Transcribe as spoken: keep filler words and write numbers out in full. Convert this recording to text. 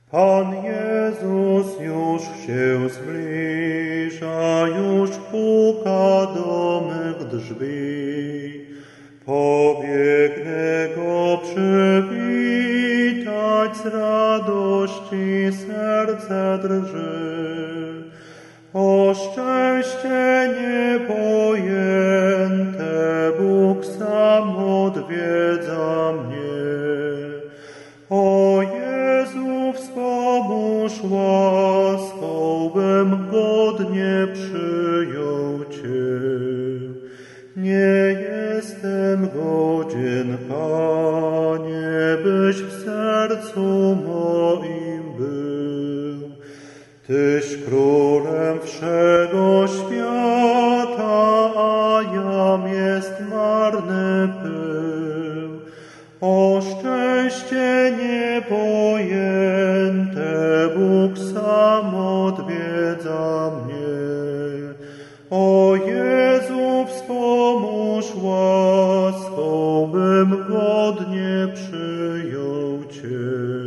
Pan Jezus już się zbliża, już puka do mych drzwi. Pobiegnę Go przywitać, z radości serce drży. O szczęście niepojęte, Bóg sam odwiedza mnie. O Jezu, wspomóż łaską, bym godnie przyjął Cię. Nie jestem godzien, Panie, byś w sercu moim był. Tyś królem wszego świata, a jam jest marny pył. O szczęście niepojęte, Bóg sam odwiedza mnie. O Jezu, wspomóż łaską, bym godnie przyjął Cię.